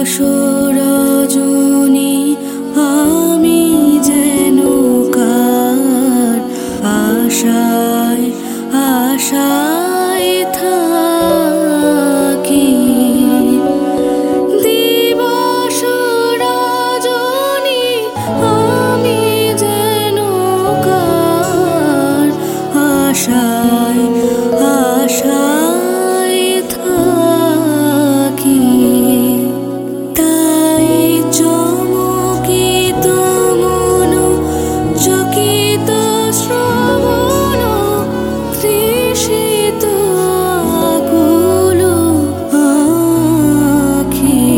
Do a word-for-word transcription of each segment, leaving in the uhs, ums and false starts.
রজনী আমি যেন কার আশায় আশায় থাকি। দিবস রজনী আমি যেন কার আশায় আশায় থাকি। তাই চমকিত মন চকিত শ্রবণ তৃষিত আকুল আঁখি।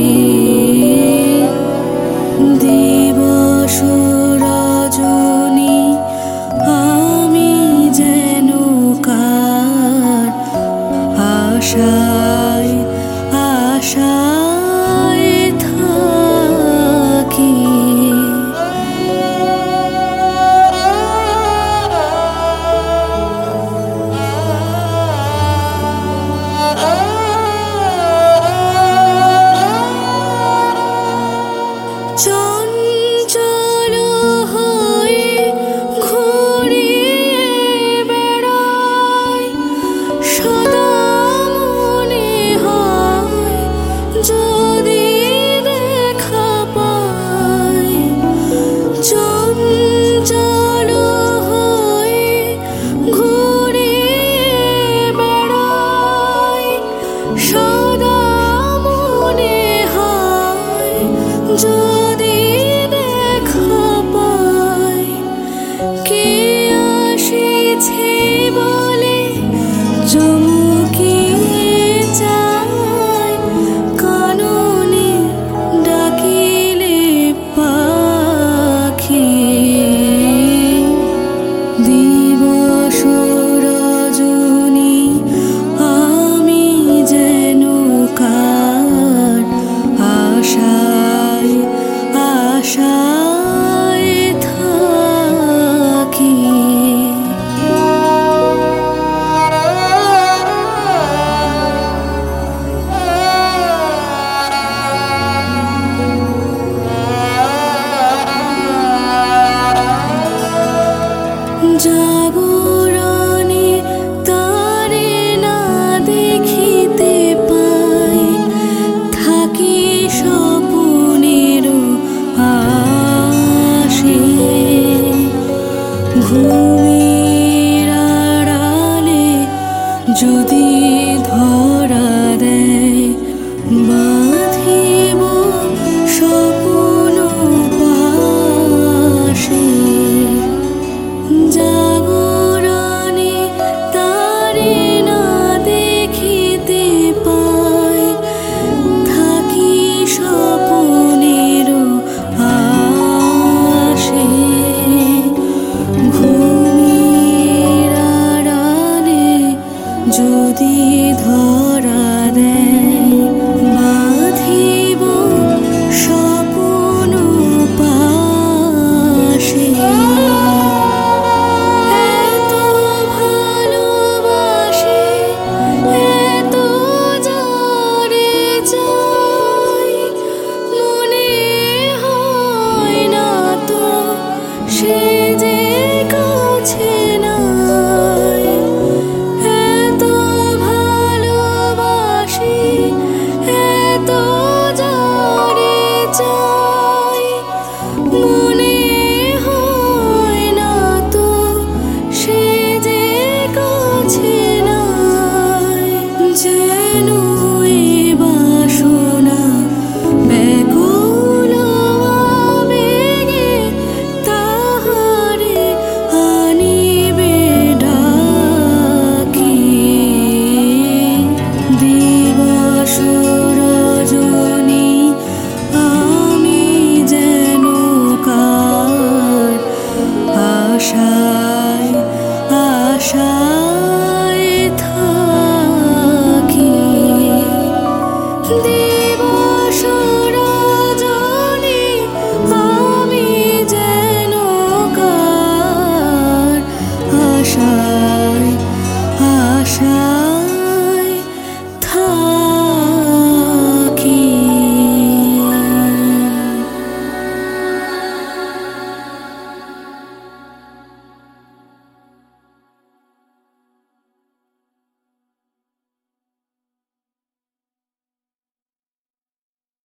দিবস রজনী আমি যেন কার আশায় আশায় থাকি। চঞ্চল হয়ে ঘুরিয়ে বেড়াই সদা মনে হয় যদি দেখা পাই। চঞ্চল হয়ে ঘুরিয়ে বেড়াই সদা মনে হয় যদি দেখা পাই। কে আসিছে বলে চমকিয়ে যায় কাননে ডাকিলে পাখি। দিবস রজনী আমি যেন কার আশায় আশায় থাকি। জাগরণে তারে না দেখিতে পাই থাকি স্বপ্নের আশে। ঘুম